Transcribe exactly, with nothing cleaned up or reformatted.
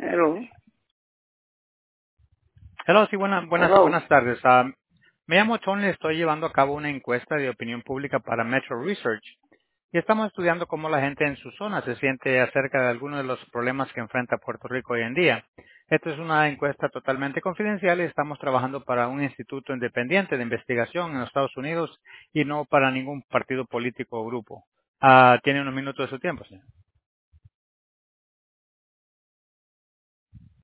Hello. Hello, sí, buena- buenas, Hello. buenas tardes. Ah, me llamo Tony, estoy llevando a cabo una encuesta de opinión pública para Metro Research y estamos estudiando cómo la gente en su zona se siente acerca de algunos de los problemas que enfrenta Puerto Rico hoy en día. Esta es una encuesta totalmente confidencial y estamos trabajando para un instituto independiente de investigación en los Estados Unidos y no para ningún partido político o grupo. Ah, ¿tiene unos minutos de su tiempo, señor?